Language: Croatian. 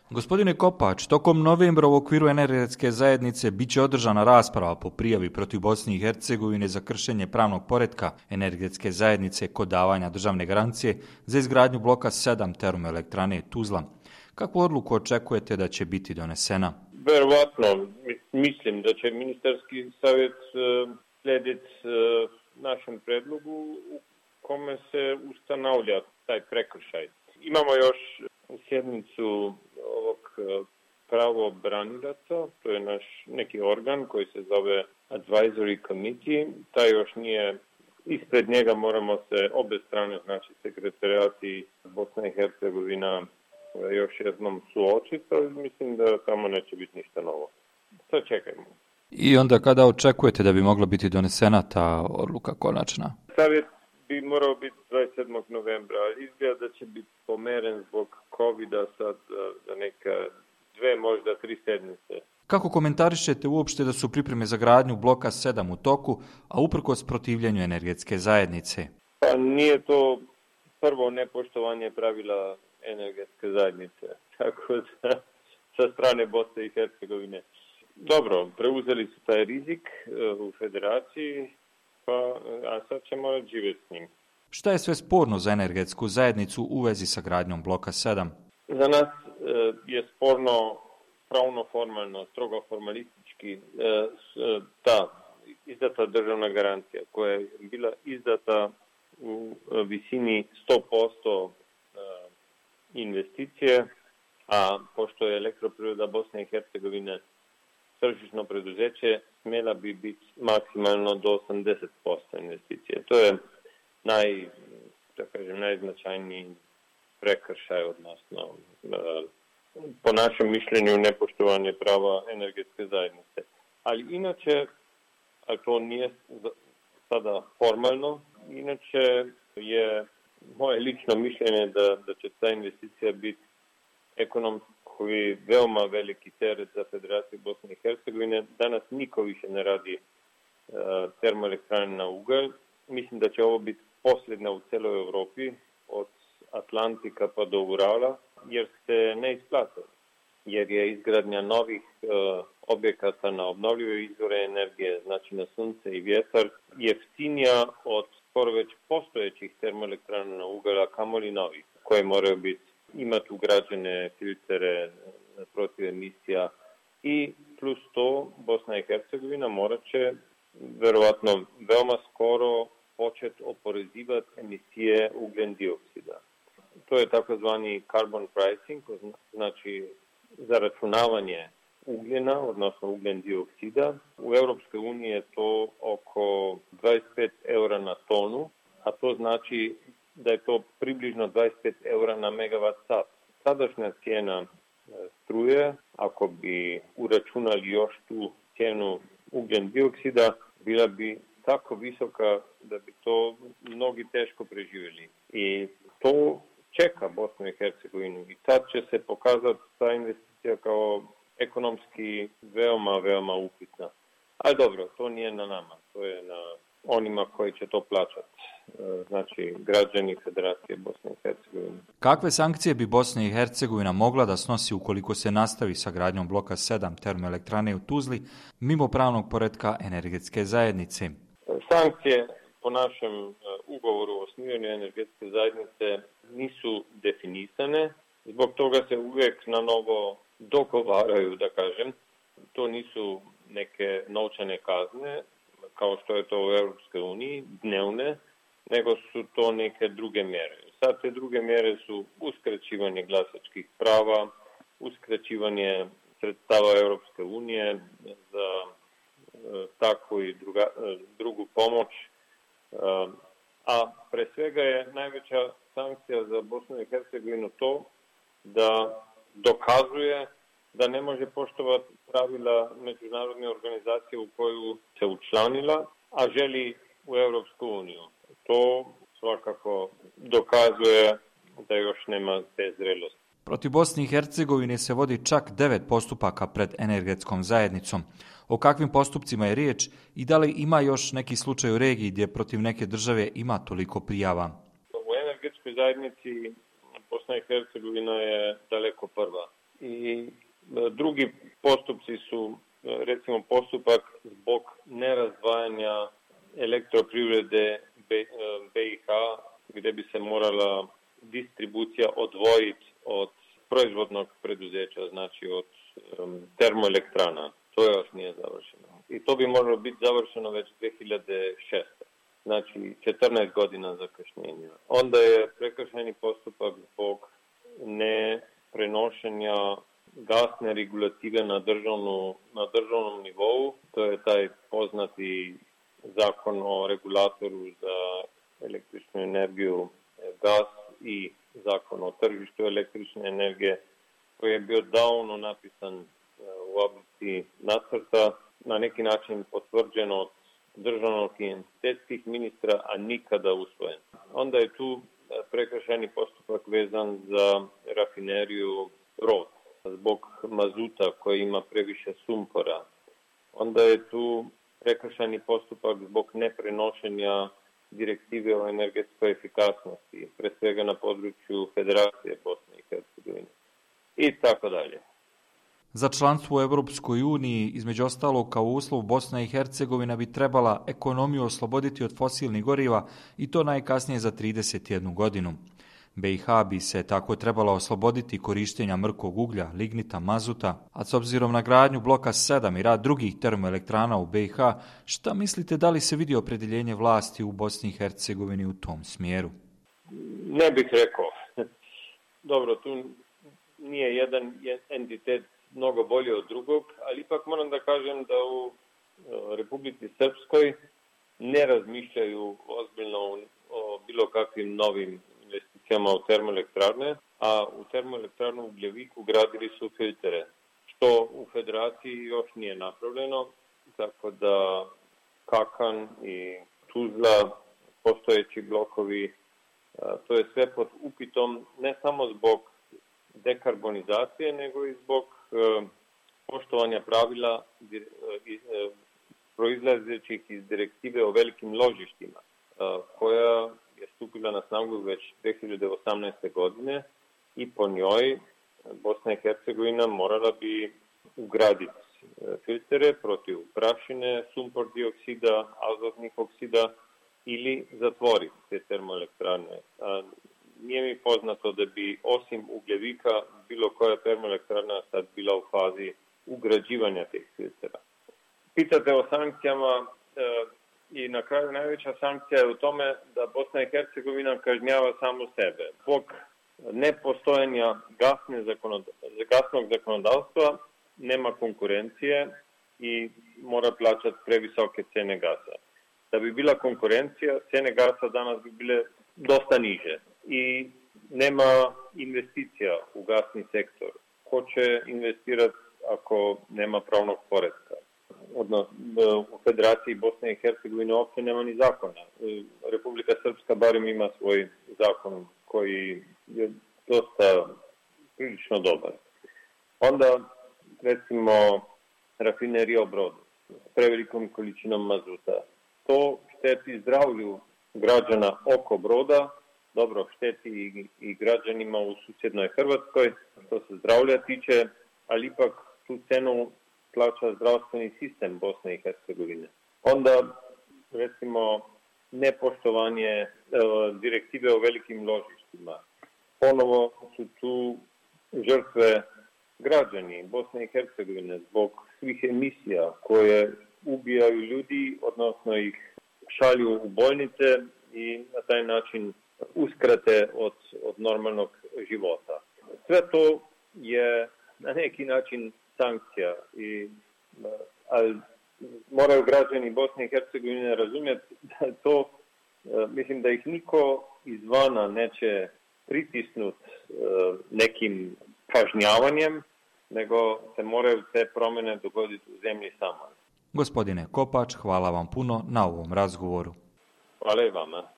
Gospodine Kopač, tokom novembra u okviru energetske zajednice bit će održana rasprava po prijavi protiv Bosne i Hercegovine za kršenje pravnog poretka energetske zajednice kod davanja državne garancije za izgradnju bloka 7 termoelektrane Tuzla. Kakvu odluku očekujete da će biti donesena? Verovatno, mislim da će ministarski savjet slijediti našem predlogu u kome se ustanavlja taj prekršaj. Imamo još sjednicu ovog pravobranilaca, to je naš neki organ koji se zove Advisory Committee, taj još nije, ispred njega moramo se obe strane, znači sekretarijati Bosna i Hercegovina, još jednom suočiti, ali mislim da tamo neće biti ništa novo. Sad čekajmo. I onda kada očekujete da bi mogla biti donesena ta odluka konačna? Savjet bi morao biti 27. novembra, ali izgleda da će biti pomeren zbog COVID-a sad za neka 2, možda 3 sedmice. Kako komentarišete uopšte da su pripreme za gradnju bloka 7 u toku, a uprkos protivljenju energetske zajednice? Pa nije to prvo nepoštovanje pravila energetske zajednice, tako da sa strane Bosne i Hercegovine. Dobro, preuzeli su taj rizik u federaciji, a sad će morati živjeti s njim. Šta je sve sporno za energetsku zajednicu u vezi sa gradnjom bloka 7? Za nas je sporno pravno-formalno, strogo formalistički ta izdata državna garancija koja je bila izdata u visini 100% investicije, a pošto je Elektroprivreda Bosne i Hercegovine tržišno preduzeće, smjela bi biti maksimalno do 80% investicije. To je najznačajniji prekršaj, odnosno po našem mišljenju nepoštovanje prava energetske zajednice. Ali inače, a to nije sada formalno, inače je moje lično mišljenje da će ta investicija biti ekonomski veoma veliki teret za Federaciju Bosne i Hercegovine. Danas niko više ne radi termoelektrane na ugalj. Mislim da će ovo biti posljedna u celoj Europi, od Atlantika pa do Urala, jer se ne isplate. Jer je izgradnja novih objekata na obnovljive izvore energije, znači na sunce i vjetar, jeftinija od skoro već postojećih termoelektrana na ugalj, a kamoli novih, koje moraju imati ugrađene filtere protiv emisija. I plus to, Bosna i Hercegovina morat će verovatno veoma skoro početi oporezivati emisije ugljen dioksida. To je takozvani carbon pricing, znači zaračunavanje ugljena, odnosno ugljen dioksida. U Europskoj uniji je to oko 25 eura na tonu, a to znači da je to približno 25 eura na megavat sat. Sadašnja cijena struje, ako bi uračunali još tu cijenu ugljen dioksida, bila bi tako visoka da bi to mnogi teško preživjeli. I to čeka Bosnu i Hercegovinu i tad će se pokazati ta investicija kao ekonomski veoma, veoma upitna. Ali dobro, to nije na nama, to je na onima koji će to plaćati, znači građani Federacije Bosne i Hercegovine. Kakve sankcije bi Bosna i Hercegovina mogla da snosi ukoliko se nastavi sa gradnjom bloka 7 termoelektrane u Tuzli mimo pravnog poretka energetske zajednice? Sankcije po našem ugovoru o osnivanju energetske zajednice nisu definisane, zbog toga se uvijek na novo dogovaraju, da kažem. To nisu neke novčane kazne, kao što je to u Europskoj uniji, dnevne, nego su to neke druge mjere. Sad te druge mjere su uskraćivanje glasačkih prava, uskraćivanje sredstava Europske unije za takvu i drugu pomoć, a pre svega je najveća sankcija za Bosnu i Hercegovinu to da dokazuje da ne može poštovati pravila međunarodne organizacije u koju se učlanila, a želi u Europsku uniju. To svakako dokazuje da još nema te zrelosti. Protiv Bosne i Hercegovine se vodi čak 9 postupaka pred energetskom zajednicom. O kakvim postupcima je riječ i da li ima još neki slučaj u regiji gdje protiv neke države ima toliko prijava? U energetskoj zajednici Bosna i Hercegovina je daleko prva. I drugi postupci su recimo postupak zbog nerazdvajanja elektroprivrede BiH, gdje bi se morala distribucija odvojiti od proizvodnog preduzeća, znači od termoelektrana. To još nije završeno. I to bi moralo biti završeno već 2006. Znači 14 godina zakašnjenja. Onda je prekršajni postupak zbog neprenošenja gasne regulative na državnom nivou. To je taj poznati zakon o regulatoru za električnu energiju, gas i zakon o tržištu električne energije, koji je bio davno napisan u oblici nacrta, na neki način potvrđen od državnog i entitetskih ministra, a nikada usvojen. Onda je tu prekršajni postupak vezan za rafineriju Brod zbog mazuta koji ima previše sumpora. Onda je tu prekršajni postupak zbog neprenošenja direktive o energetskoj efikasnosti, pre svega na području Federacije Bosne i Hercegovine. I tako dalje. Za članstvo u Europskoj uniji, između ostalog kao uslov, Bosna i Hercegovina bi trebala ekonomiju osloboditi od fosilnih goriva i to najkasnije za 31 godinu. BiH bi se tako trebala osloboditi korištenja mrkog uglja, lignita, mazuta, a s obzirom na gradnju bloka 7 i rad drugih termoelektrana u BiH, šta mislite da li se vidi opredjeljenje vlasti u Bosni i Hercegovini u tom smjeru? Ne bih rekao. Dobro, tu nije jedan entitet mnogo bolji od drugog, ali ipak moram da kažem da u Republici Srpskoj ne razmišljaju ozbiljno o bilo kakvim novim investicijama u termoelektrane, a u termoelektranu u Ugljeviku gradili su filtere, što u Federaciji još nije napravljeno, tako da Kakan i Tuzla, postojeći blokovi, to je sve pod upitom ne samo zbog dekarbonizacije, nego i zbog poštovanja pravila proizlazećih iz direktive o velikim ložištima, koja je stupila na snagu već 2018. godine i po njoj Bosna i Hercegovina morala bi ugraditi filtere protiv prašine, sumpor dioksida, azotnih oksida ili zatvoriti te termoelektrane. Nije mi poznato da bi osim Ugljevika bilo koja termoelektrana sad bila u fazi ugrađivanja tih filtera. Pitate o sankcijama i na kraju najveća sankcija je u tome da Bosna i Hercegovina kažnjava samu sebe. Zbog nepostojanja gasnog zakonodavstva nema konkurencije i mora plaćati previsoke cene gasa. Da bi bila konkurencija, cene gasa danas bi bile dosta niže i nema investicija u gasni sektor. Ko će investirati ako nema pravnog poretka? U Federaciji Bosne i Hercegovine uopće nema ni zakona. Republika Srpska barem ima svoj zakon koji je dosta prilično dobar. Onda, recimo, rafinerija u Brodu s prevelikom količinom mazuta. To šteti zdravlju građana oko Broda, dobro, šteti i građanima u susjednoj Hrvatskoj, što se zdravlja tiče, ali ipak tu cenu plaća zdravstveni sistem Bosne i Hercegovine. Onda, recimo, nepoštovanje direktive o velikim ložištima. Ponovo su tu žrtve građani Bosne i Hercegovine zbog svih emisija koje ubijaju ljudi, odnosno ih šalju u bolnice i na taj način uskrate od normalnog života. Sve to je na neki način sankcija, ali moraju građani Bosne i Hercegovine razumjeti da to, mislim da ih niko izvana neće pritisnuti nekim kažnjavanjem, nego se moraju te promjene dogoditi u zemlji sama. Gospodine Kopač, hvala vam puno na ovom razgovoru. Hvala i vama.